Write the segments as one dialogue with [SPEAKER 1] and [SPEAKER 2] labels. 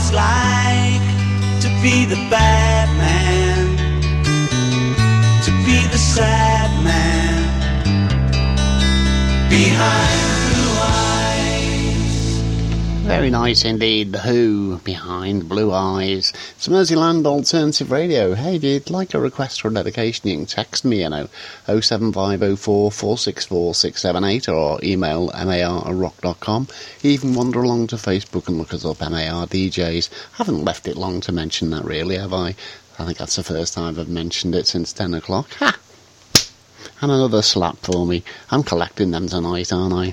[SPEAKER 1] it's like to be the bad man, to be the sad man behind blue eyes.
[SPEAKER 2] Very nice indeed, The Who, Behind Blue Eyes. It's Merseyland Alternative Radio. Hey, if you'd like a request or a dedication, you can text me, 07504 464 678 or email mar@rock.com. Even wander along to Facebook and look us up, MAR DJs. Haven't left it long to mention that, really, have I? I think that's the first time I've mentioned it since 10 o'clock. Ha! And another slap for me. I'm collecting them tonight, aren't I?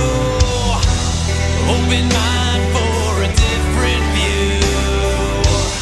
[SPEAKER 3] Open mind for a different view.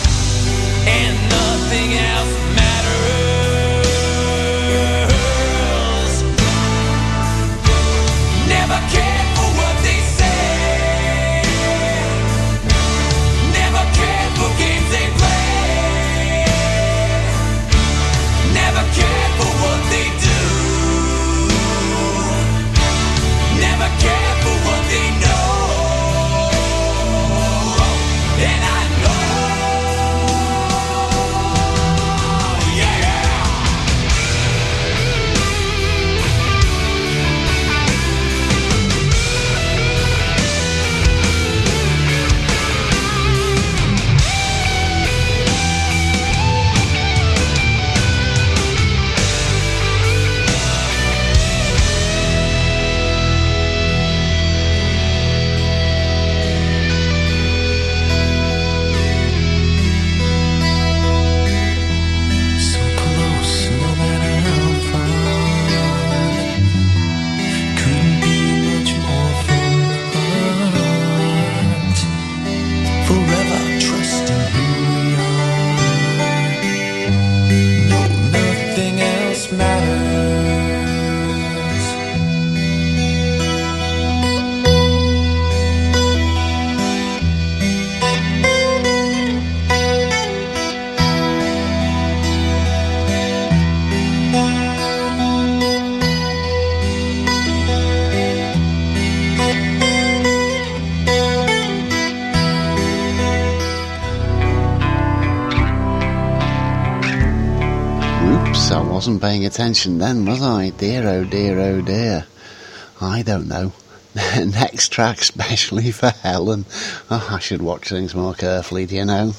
[SPEAKER 2] Guess I wasn't paying attention then, was I? Dear, oh dear, oh dear. I don't know. Next track specially for Helen. Oh, I should watch things more carefully, do you know?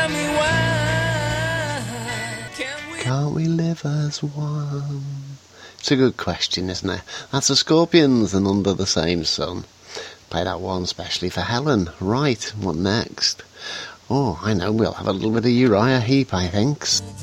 [SPEAKER 2] Can't we live as one? It's a good question, isn't it? That's the Scorpions and Under the Same Sun. Play that one especially for Helen. Right, what next? Oh, I know, we'll have a little bit of Uriah Heep, I think.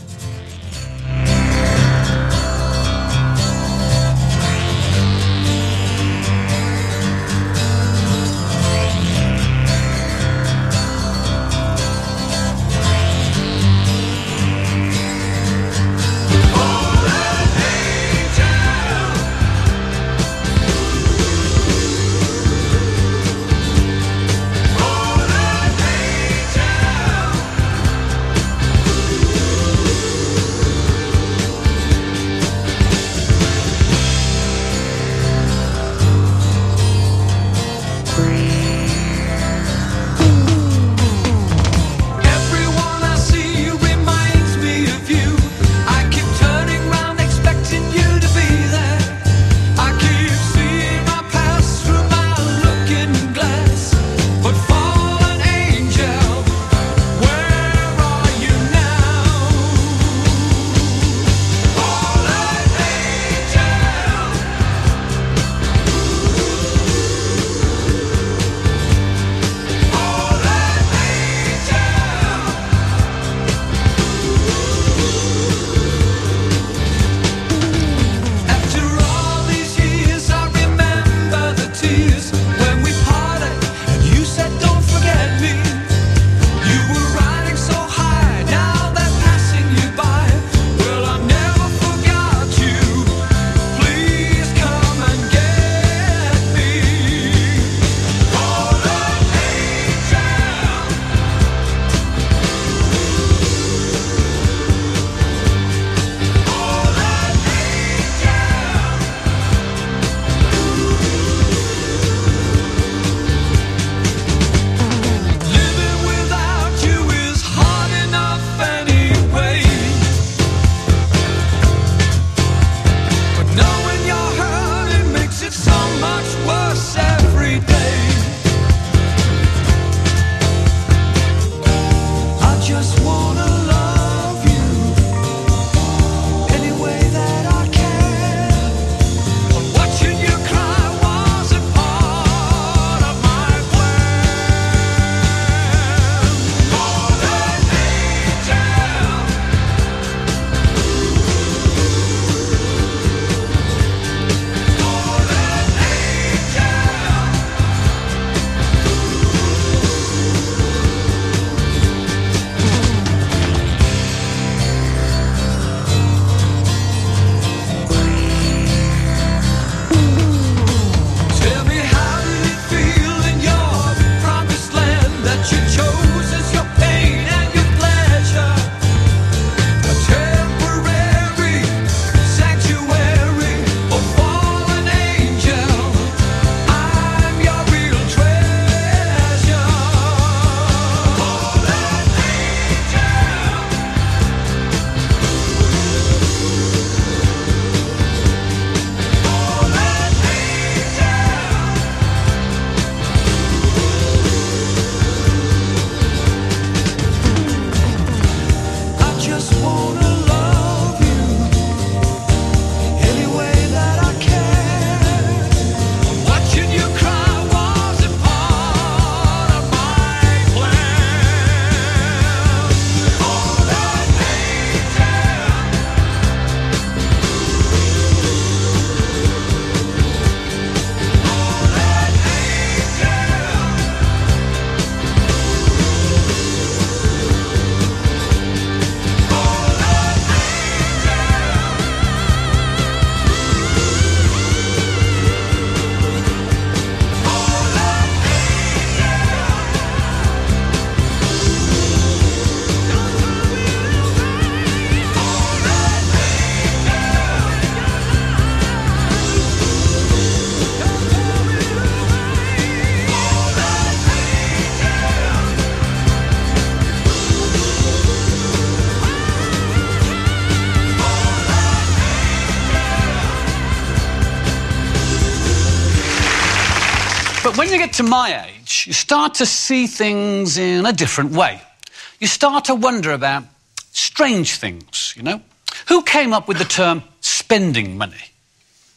[SPEAKER 3] But when you get to my age, you start to see things in a different way. You start to wonder about strange things, you know? Who came up with the term spending money?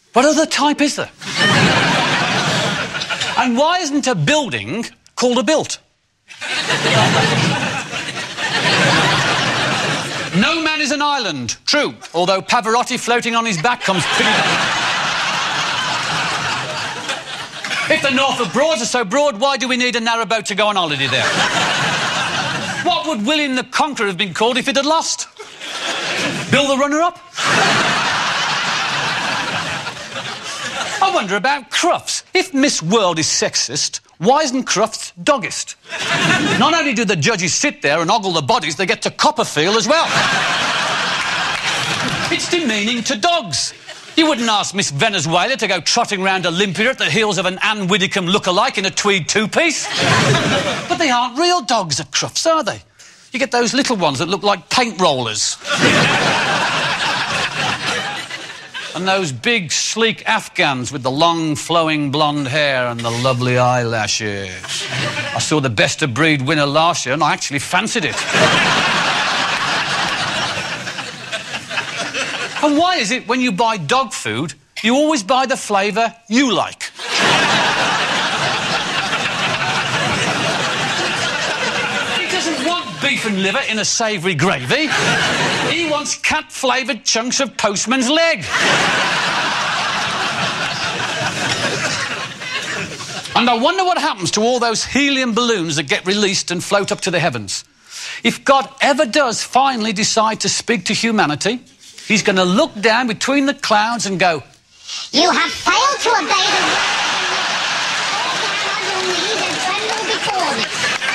[SPEAKER 3] What other type is there? And why isn't a building called a built? No man is an island, true, although Pavarotti floating on his back comes pretty... If the Norfolk Broads are so broad, why do we need a narrowboat to go on holiday there? What would William the Conqueror have been called if he'd had lost? Bill the Runner-Up? I wonder about Crufts. If Miss World is sexist, why isn't Crufts doggist? Not only do the judges sit there and ogle the bodies, they get to Copperfield as well. It's demeaning to dogs. You wouldn't ask Miss Venezuela to go trotting round Olympia at the heels of an Anne Widdecombe look-alike in a tweed two-piece. But they aren't real dogs at Crufts, are they? You get those little ones that look like paint rollers. And those big, sleek Afghans with the long, flowing blonde hair and the lovely eyelashes. I saw the Best of Breed winner last year and I actually fancied it. And why is it when you buy dog food, you always buy the flavour you like? He doesn't want beef and liver in a savoury gravy. He wants cat-flavoured chunks of postman's leg. And I wonder what happens to all those helium balloons that get released and float up to the heavens. If God ever does finally decide to speak to humanity, he's going to look down between the clouds and go,
[SPEAKER 4] "You have failed to obey the word. All your knees and tremble before me."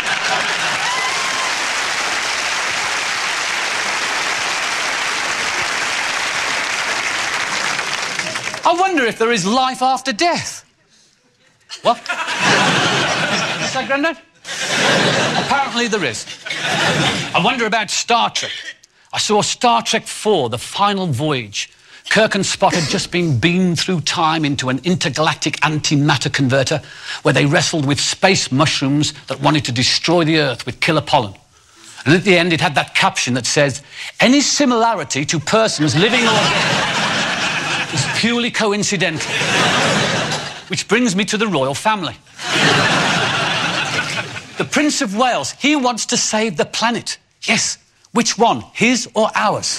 [SPEAKER 3] I wonder if there is life after death. What? Is that, Grandad? Apparently there is. I wonder about Star Trek. I saw Star Trek IV, The Final Voyage. Kirk and Spock had just been beamed through time into an intergalactic antimatter converter where they wrestled with space mushrooms that wanted to destroy the Earth with killer pollen. And at the end, it had that caption that says, "Any similarity to persons living or dead is purely coincidental." Which brings me to the royal family. The Prince of Wales, he wants to save the planet. Yes. Which one, his or ours?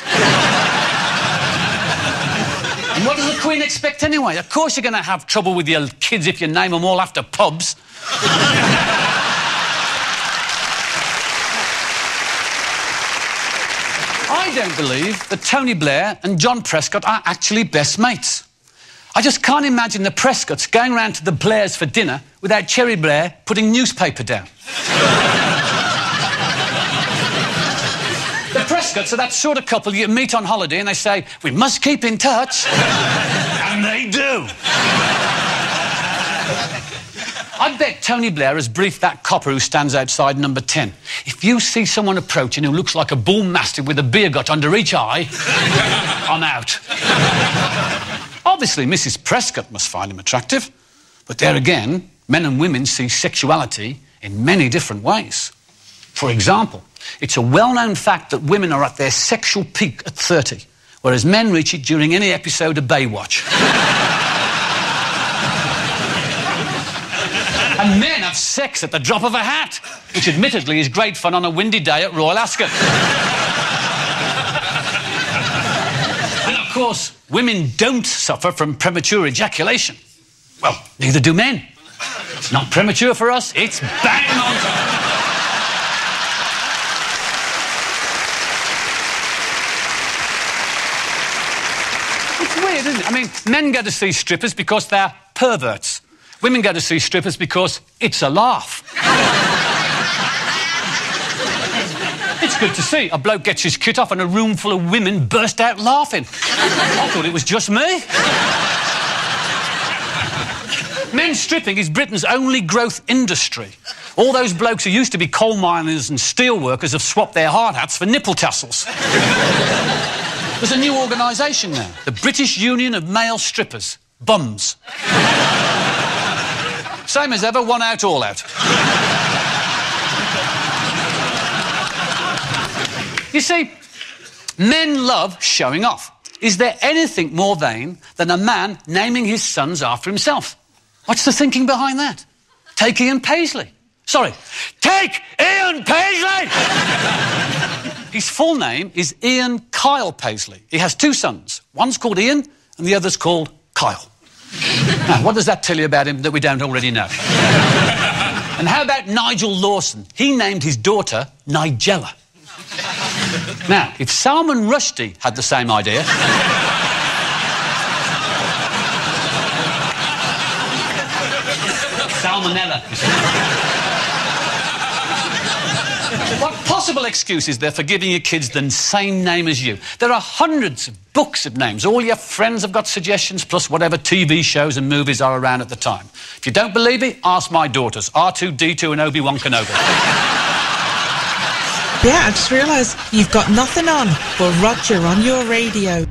[SPEAKER 3] And what does the Queen expect anyway? Of course you're going to have trouble with your kids if you name them all after pubs. I don't believe that Tony Blair and John Prescott are actually best mates. I just can't imagine the Prescotts going round to the Blairs for dinner without Cherry Blair putting newspaper down. The Prescotts are that sort of couple you meet on holiday and they say, "We must keep in touch." And they do. I bet Tony Blair has briefed that copper who stands outside number 10. If you see someone approaching who looks like a bull mastiff with a beer gut under each eye, I'm out. Obviously, Mrs. Prescott must find him attractive. But there again, men and women see sexuality in many different ways. For example, it's a well-known fact that women are at their sexual peak at 30, whereas men reach it during any episode of Baywatch. And men have sex at the drop of a hat, which admittedly is great fun on a windy day at Royal Ascot. And of course, women don't suffer from premature ejaculation. Well, neither do men. It's not premature for us, it's bang on time. It's weird, isn't it? I mean, men go to see strippers because they're perverts. Women go to see strippers because it's a laugh. It's good to see. A bloke gets his kit off and a room full of women burst out laughing. I thought it was just me. Men's stripping is Britain's only growth industry. All those blokes who used to be coal miners and steel workers have swapped their hard hats for nipple tassels. There's a new organisation now, the British Union of Male Strippers. Bums. Same as ever, one out, all out. You see, men love showing off. Is there anything more vain than a man naming his sons after himself? What's the thinking behind that? Take Ian Paisley. Sorry, take Ian Paisley! His full name is Ian Kyle Paisley. He has two sons. One's called Ian and the other's called Kyle. Now, what does that tell you about him that we don't already know? And how about Nigel Lawson? He named his daughter Nigella. Now, if Salman Rushdie had the same idea... Salmonella, you see. What possible excuse is there for giving your kids the same name as you? There are hundreds of books of names. All your friends have got suggestions, plus whatever TV shows and movies are around at the time. If you don't believe me, ask my daughters, R2-D2 and Obi-Wan Kenobi.
[SPEAKER 5] Yeah, I just realised you've got nothing on but Roger on your radio.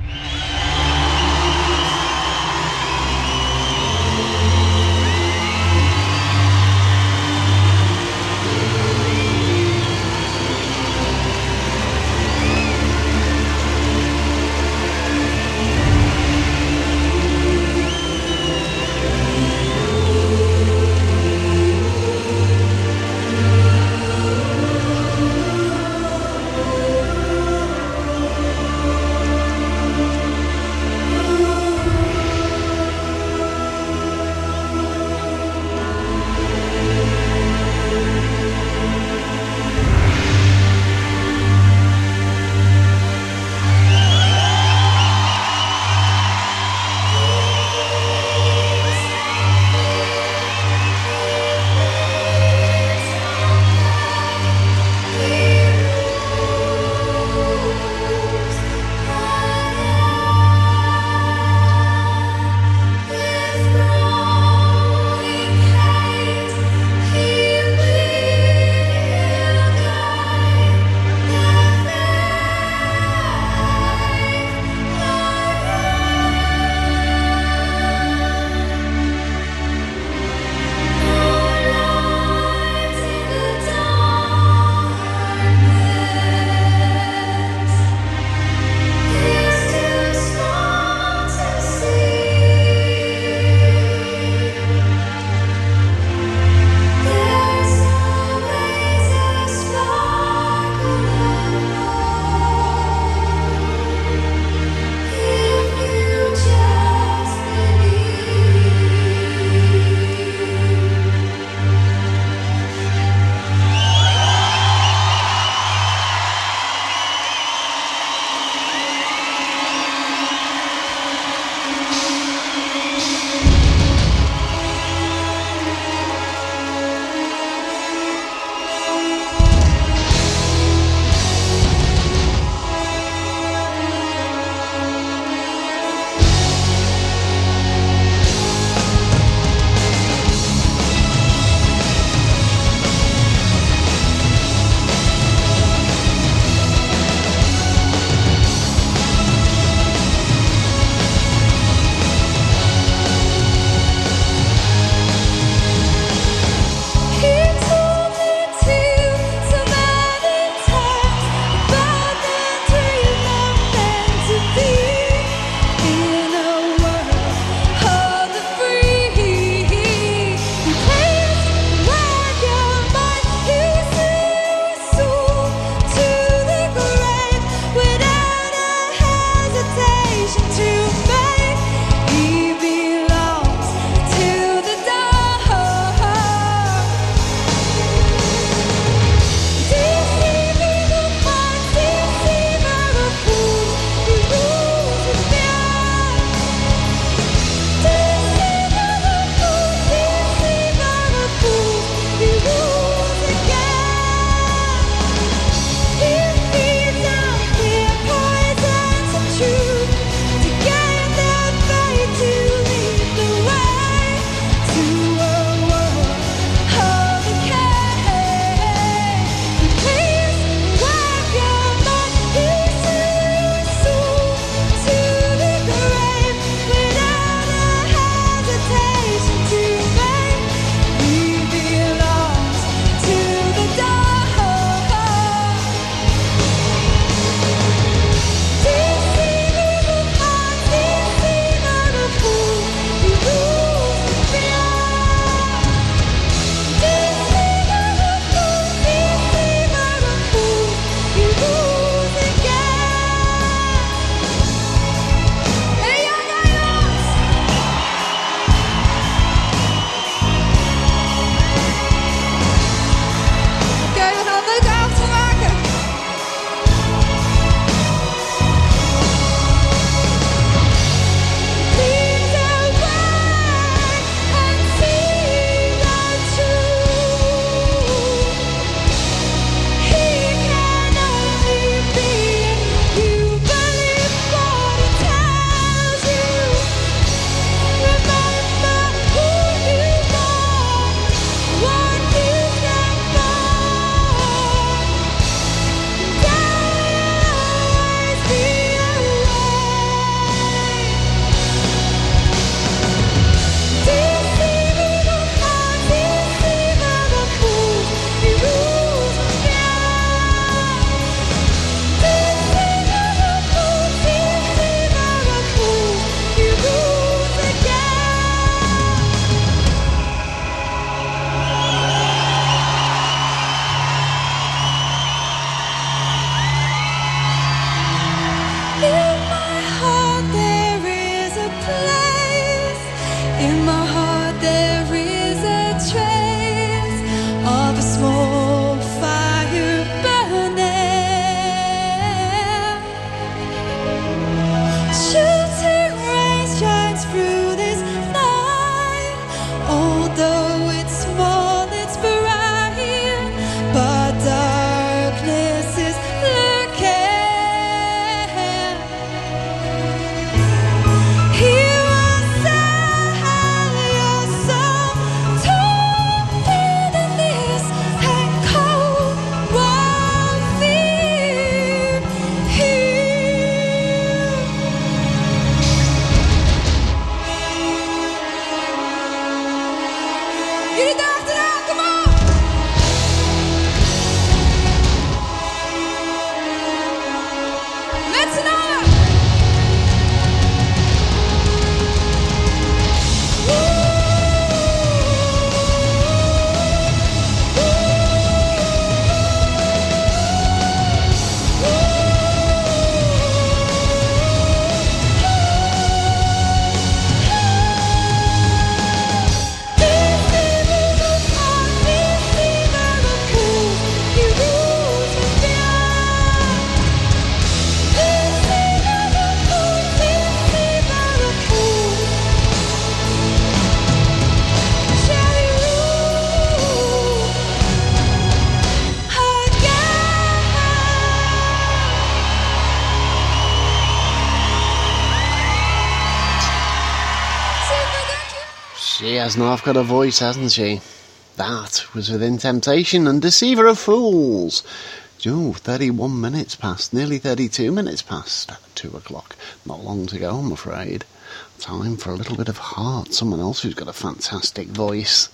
[SPEAKER 2] She has not got a voice, hasn't she? That was Within Temptation and Deceiver of Fools. 31 minutes past, nearly 32 minutes past 2 o'clock. Not long to go, I'm afraid. Time for a little bit of Heart, someone else who's got a fantastic voice.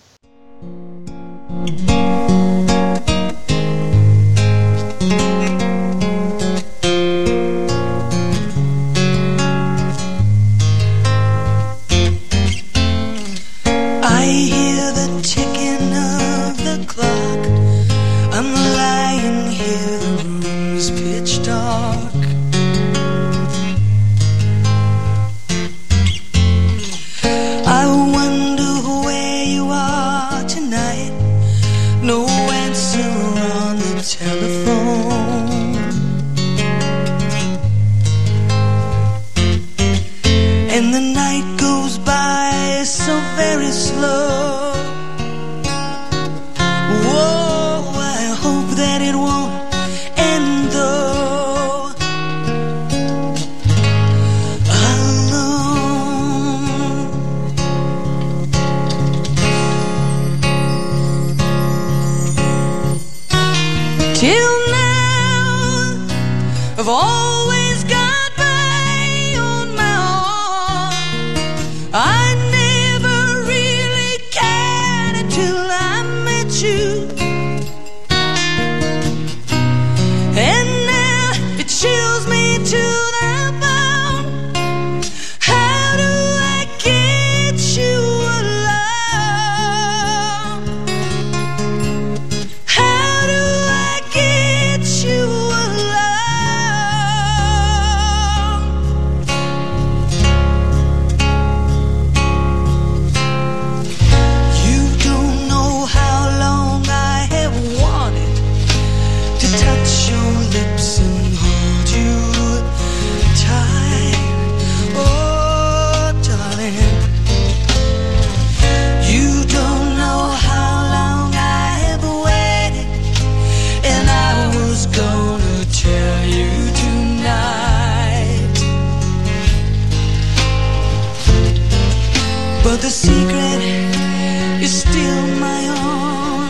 [SPEAKER 1] I hear the ticking of the clock. I'm lying here, the room's pitch dark. I wonder where you are tonight. No answer on the telephone. And the night goes by so very slow. Whoa, I hope that it won't end though. Alone. Till now, I've always got by on my own. I never really cared until I met you. And now it chills me to the bone. How do I get you alone? How do I get you alone? You don't know how long I have wanted to touch your lips and hold you tight. Oh, darling. You don't know how long I have waited, and I was gonna tell you tonight. But the secret is still my own,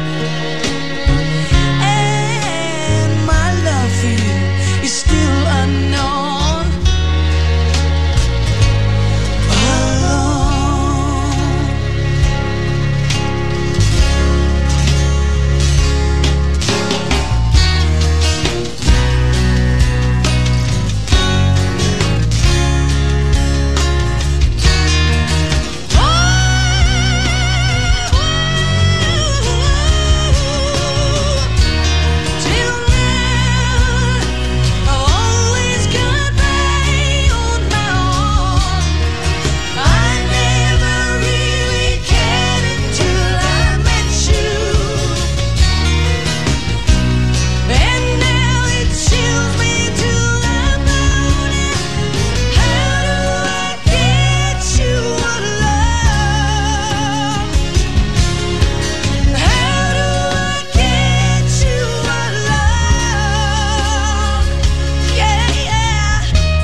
[SPEAKER 1] and my love for you is still unknown. Alone. Till now, I've always got by on my own. I never really cared until I met you. And now it chills me to the bone. How do I get you alone? How do I get you alone? Yeah, yeah.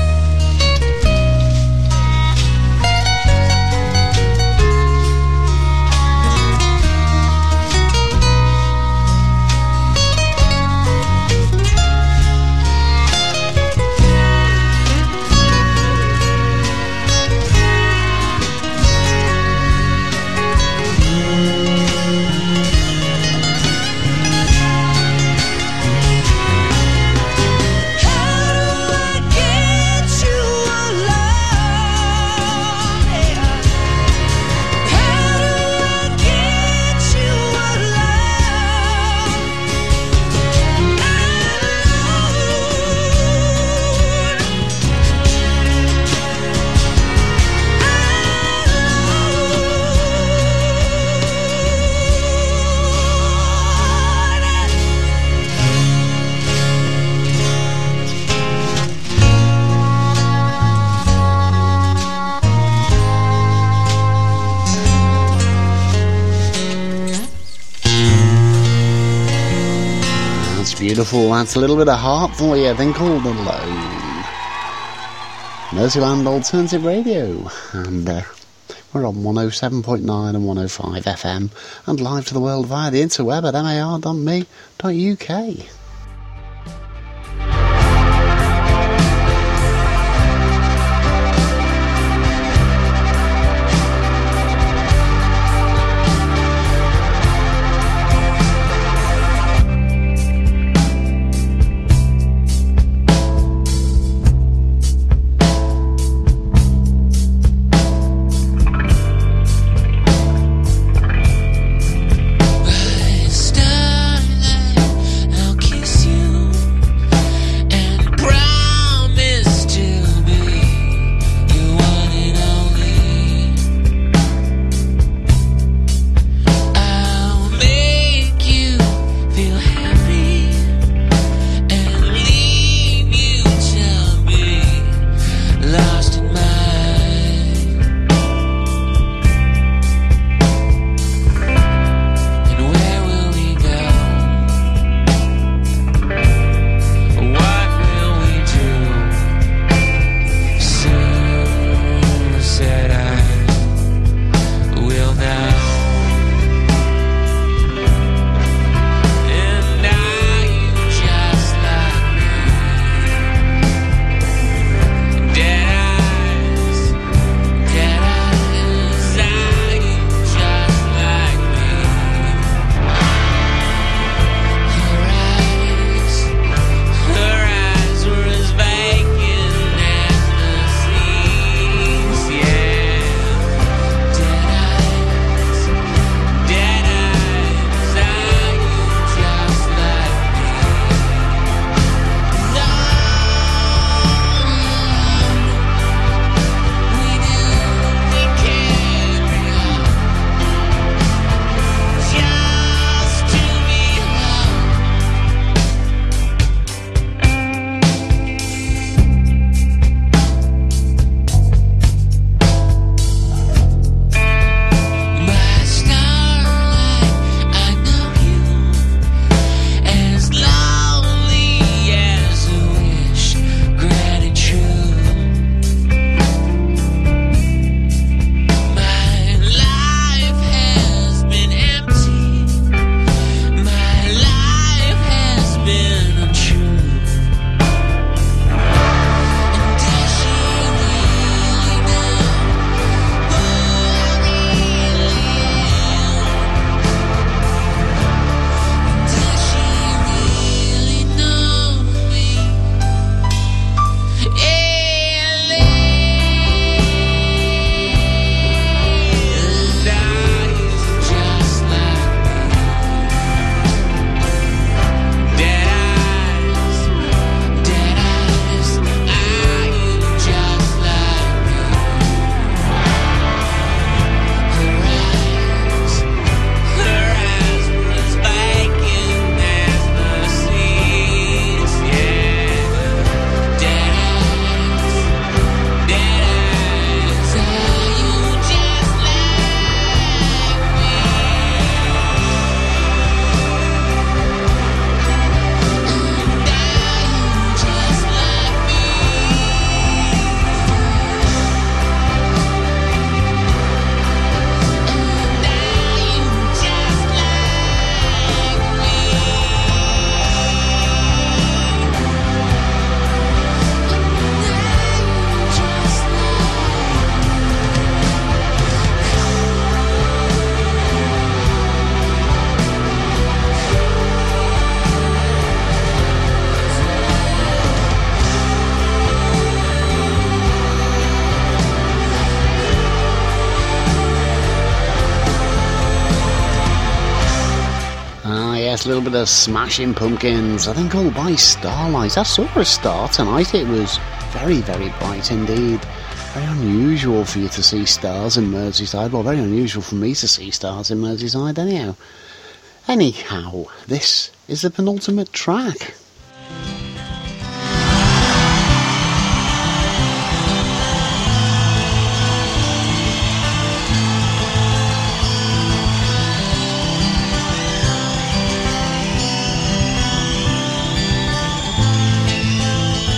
[SPEAKER 1] How do I get you alone? How do I get you alone?
[SPEAKER 2] That's beautiful. That's a little bit of Heart for you. Then called Alone. Mercyland Alternative Radio. And We're on 107.9 and 105 FM and live to the world via the interweb at mar.me.uk. A little bit of Smashing Pumpkins, I think all by Starlight. I saw a star tonight, it was very, very bright indeed. Very unusual for you to see stars in Merseyside, well, very unusual for me to see stars in Merseyside anyhow, this is the penultimate track.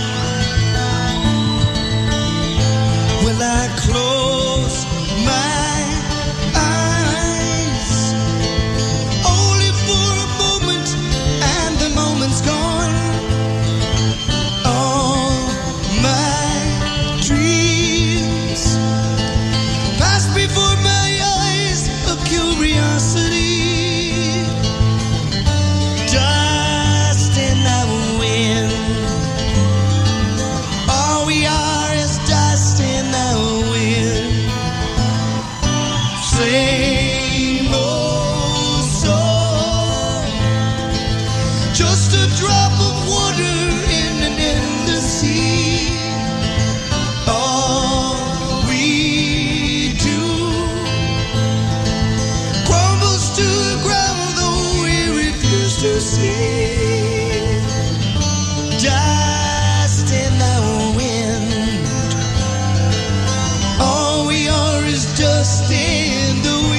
[SPEAKER 6] Well, I close my see. Dust in the wind. All we are is dust in the wind.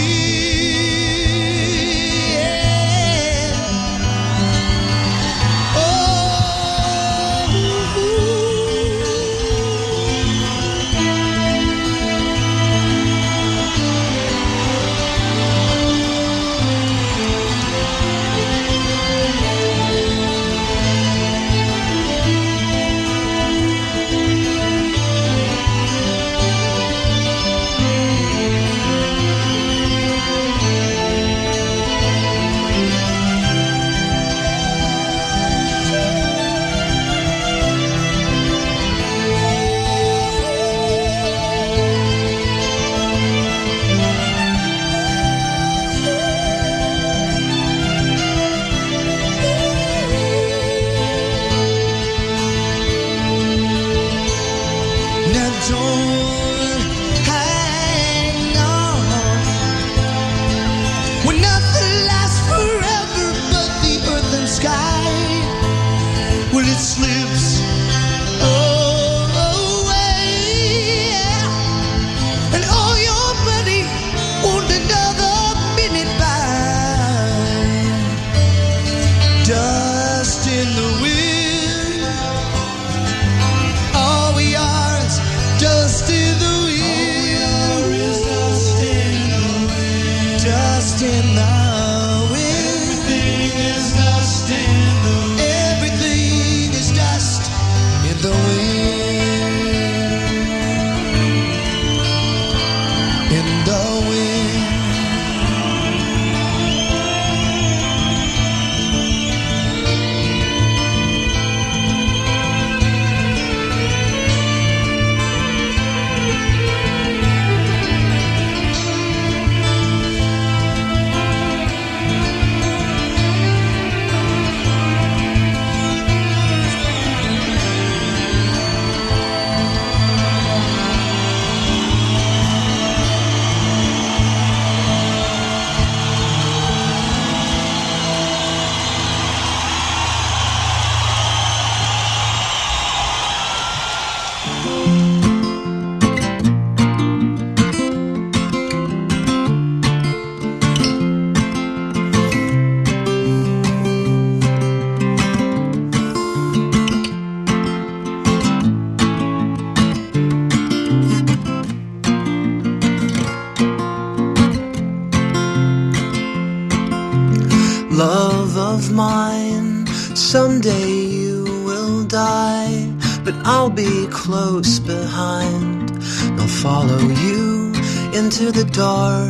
[SPEAKER 7] Love of mine, someday you will die, but I'll be close behind. I'll follow you into the dark,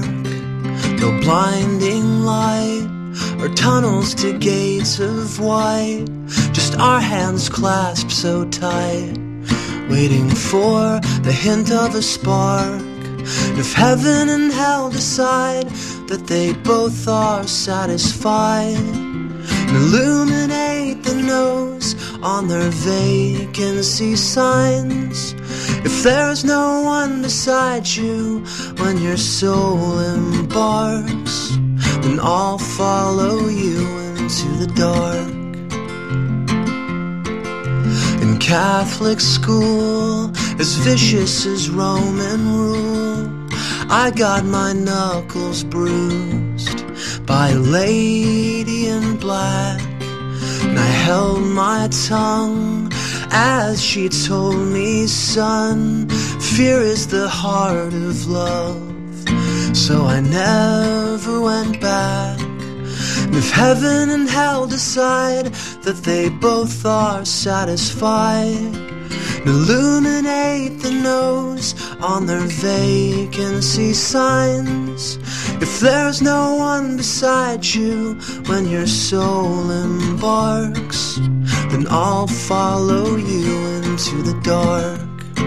[SPEAKER 7] no blinding light or tunnels to gates of white, just our hands clasped so tight, waiting for the hint of a spark. If heaven and hell decide that they both are satisfied, and illuminate the nose on their vacancy signs. If there's no one beside you when your soul embarks, then I'll follow you into the dark. In Catholic school, as vicious as Roman rule, I got my knuckles bruised by a lady in black, and I held my tongue as she told me, son, fear is the heart of love. So I never went back. And if heaven and hell decide that they both are satisfied, illuminate the nose on their vacancy signs. If there's no one beside you when your soul embarks, then I'll follow you into the dark.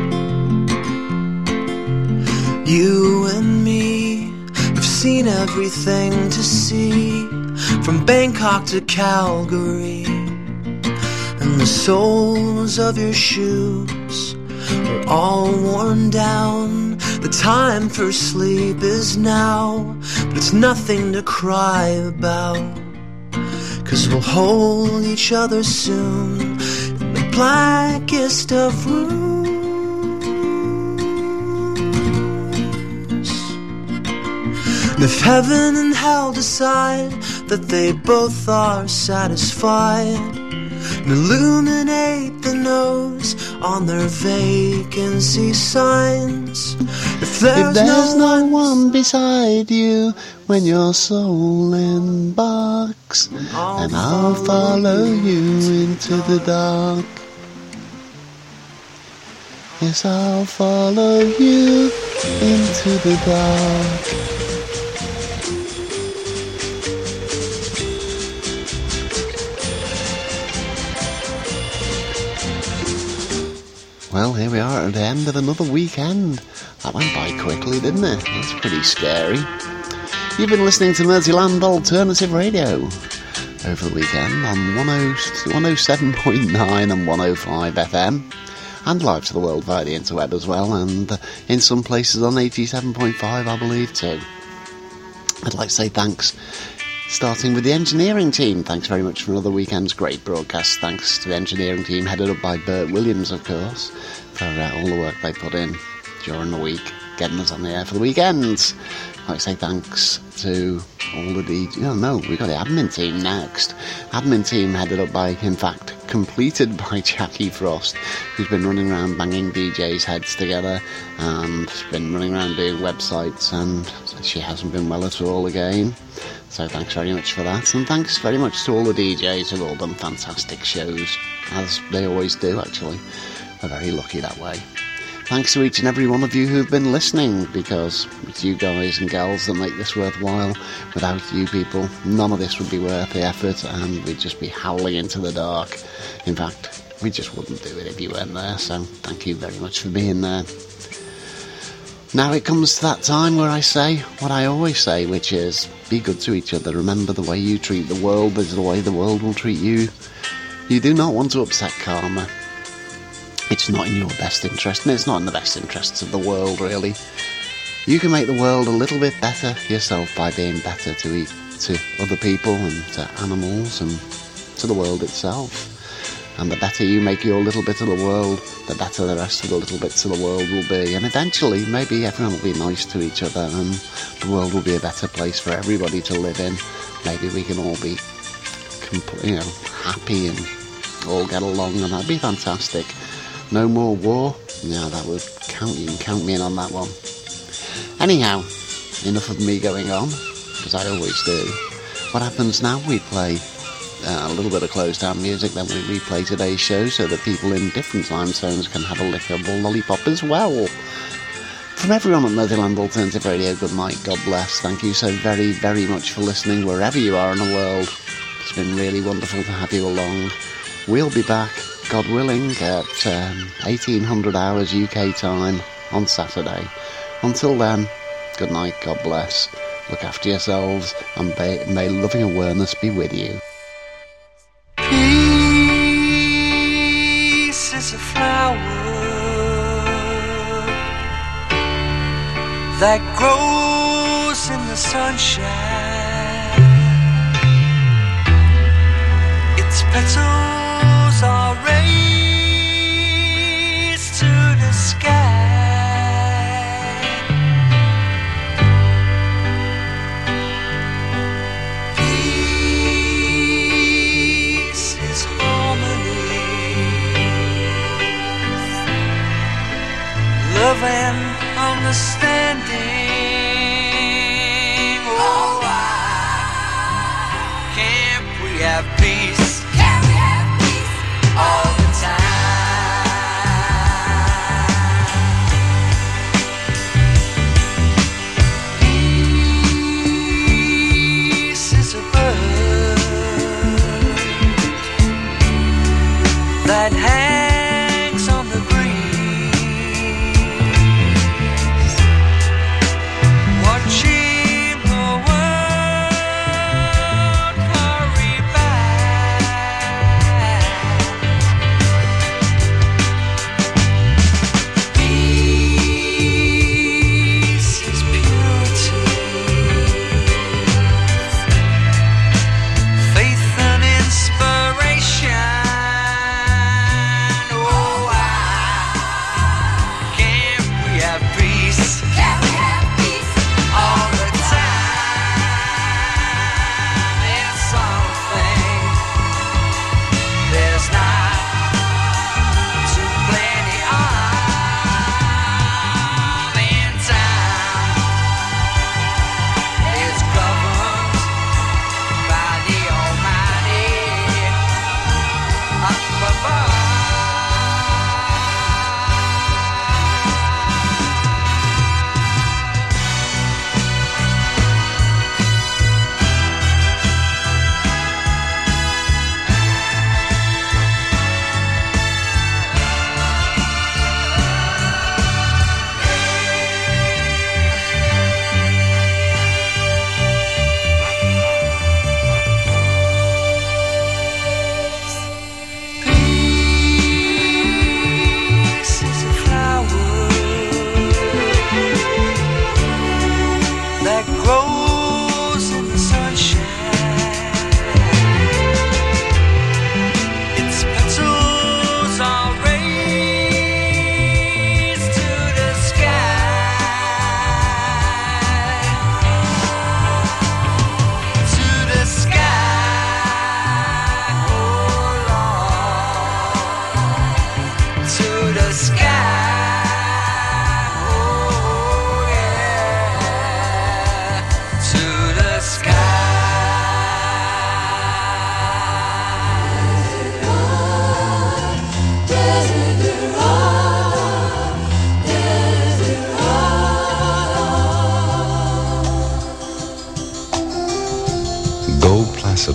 [SPEAKER 7] You and me have seen everything to see, from Bangkok to Calgary, and the soles of your shoes are all worn down. The time for sleep is now, but it's nothing to cry about, 'cause we'll hold each other soon in the blackest of rooms. And if heaven and hell decide that they both are satisfied, and illuminate the nose on their vacancy signs, if there's
[SPEAKER 2] no one beside you when your soul embarks, and I'll follow you into the dark. Yes, I'll follow you into the dark. Well, here we are at the end of another weekend. That went by quickly, didn't it? That's pretty scary. You've been listening to Merseyland Alternative Radio over the weekend on 107.9 and 105 FM, and live to the world via the interweb as well, and in some places on 87.5, I believe, too. I'd like to say thanks, starting with the engineering team. Thanks very much for another weekend's great broadcast. Thanks to the engineering team, headed up by Bert Williams, of course, for all the work they put in during the week, getting us on the air for the weekends. I'd like to say thanks to all the DJs. Oh no, we've got the admin team next. Admin team headed up by, in fact, completed by Jackie Frost, who's been running around banging DJs' heads together and been running around doing websites, and she hasn't been well at all again. So thanks very much for that, and thanks very much to all the DJs who've all done fantastic shows, as they always do, actually. We're very lucky that way. Thanks to each and every one of you who've been listening, because it's you guys and gals that make this worthwhile. Without you people, none of this would be worth the effort, and we'd just be howling into the dark. In fact, we just wouldn't do it if you weren't there, so thank you very much for being there. Now it comes to that time where I say what I always say, which is, be good to each other. Remember, the way you treat the world is the way the world will treat you. You do not want to upset karma. It's not in your best interest, and it's not in the best interests of the world, really. You can make the world a little bit better yourself by being better to other people and to animals and to the world itself. And the better you make your little bit of the world, the better the rest of the little bits of the world will be. And eventually, maybe everyone will be nice to each other, and the world will be a better place for everybody to live in. Maybe we can all be, happy and all get along, and that'd be fantastic. No more war? Yeah, that would count. You can count me in on that one. Anyhow, enough of me going on, because I always do. What happens now? We play a little bit of closed down music, then we replay today's show so that people in different time zones can have a lick of a lollipop as well. From everyone at Merseyland Alternative Radio, good night, God bless. Thank you so very, very much for listening wherever you are in the world. It's been really wonderful to have you along. We'll be back, God willing, at 1800 hours UK time on Saturday. Until then, good night, God bless. Look after yourselves, and may loving awareness be with you.
[SPEAKER 7] Peace is a flower that grows in the sunshine. Its petals are raised to the sky. Peace is harmony, love and understanding. Oh, can't we have peace? Can't we have peace all the time? Peace is a bird that hangs on the breeze.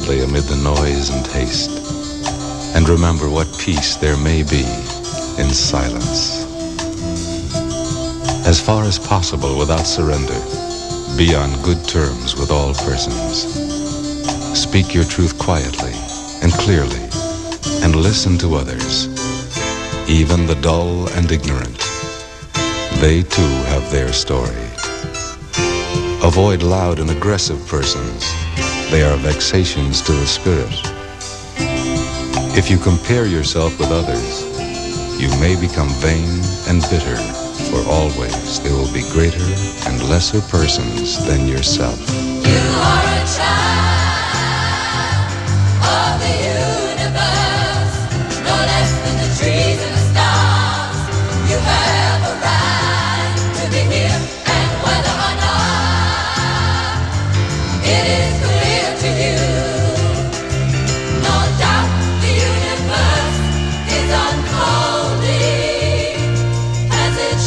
[SPEAKER 8] quietly amid the noise and haste, and remember what peace there may be in silence. As far as possible without surrender, be on good terms with all persons. Speak your truth quietly and clearly, and listen to others, even the dull and ignorant. They too have their story. Avoid loud and aggressive persons. They are vexations to the spirit. If you compare yourself with others, you may become vain and bitter, for always there will be greater and lesser persons than yourself.
[SPEAKER 1] You are a child of the universe, no less than the trees and the stars. You have a right to be here, and whether or not it is clear to you, no doubt the universe is unfolding as it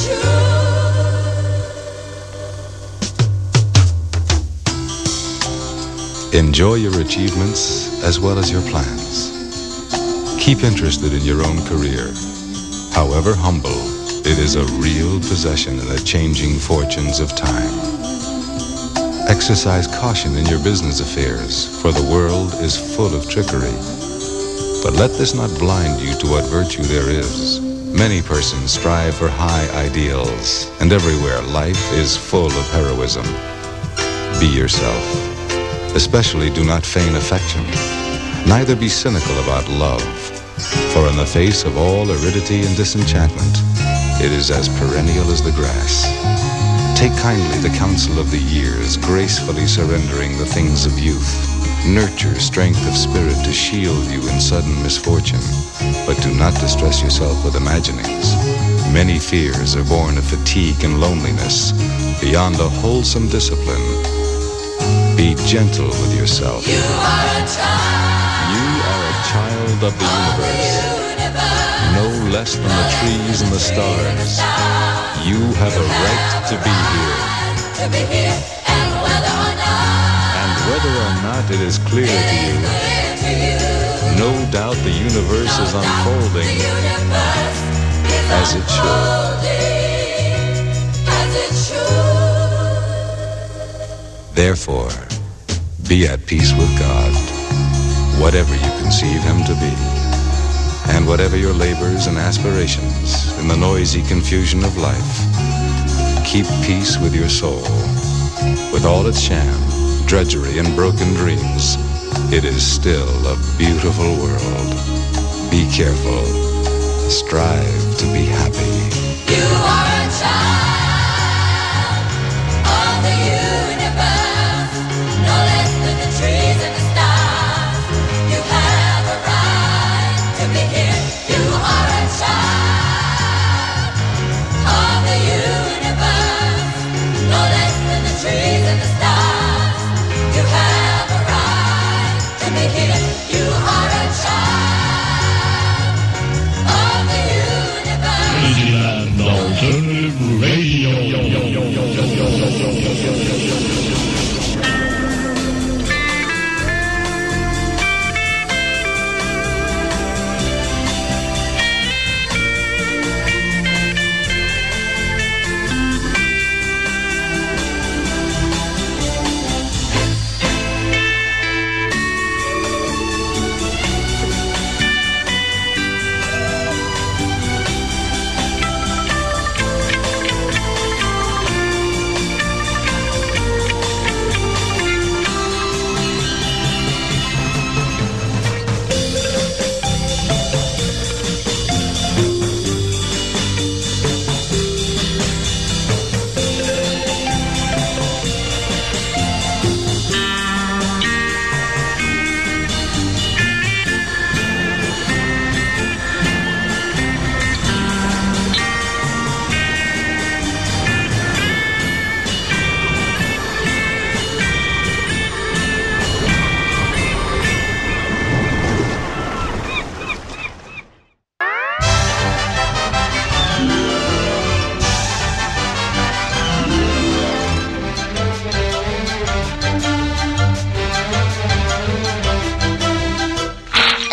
[SPEAKER 1] should.
[SPEAKER 8] Enjoy your achievements as well as your plans. Keep interested in your own career. However humble, it is a real possession in the changing fortunes of time. Exercise caution in your business affairs, for the world is full of trickery. But let this not blind you to what virtue there is. Many persons strive for high ideals, and everywhere life is full of heroism. Be yourself. Especially do not feign affection. Neither be cynical about love, for in the face of all aridity and disenchantment, it is as perennial as the grass. Take kindly the counsel of the years, gracefully surrendering the things of youth. Nurture strength of spirit to shield you in sudden misfortune, but do not distress yourself with imaginings. Many fears are born of fatigue and loneliness, beyond a wholesome discipline. Be gentle with yourself.
[SPEAKER 1] You are a child.
[SPEAKER 8] You are a child of the universe, no less than the trees and the stars. You have a right to be here.
[SPEAKER 1] And
[SPEAKER 8] whether or not it is clear to you, no doubt the universe is unfolding as it should. Therefore, be at peace with God, whatever you conceive Him to be, and whatever your labors and aspirations in the noisy confusion of life. Keep peace with your soul. With all its sham, drudgery, and broken dreams, it is still a beautiful world. Be careful. Strive to be happy.
[SPEAKER 1] You are a child of the universe, no less than the trees and the stars. You have a right to be here. You are a child of the universe, no less than the trees and the stars. You have a right to be here. You are a child of the universe.
[SPEAKER 9] Alternative Radio.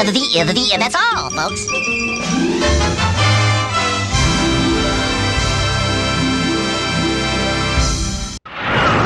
[SPEAKER 9] That's all, folks.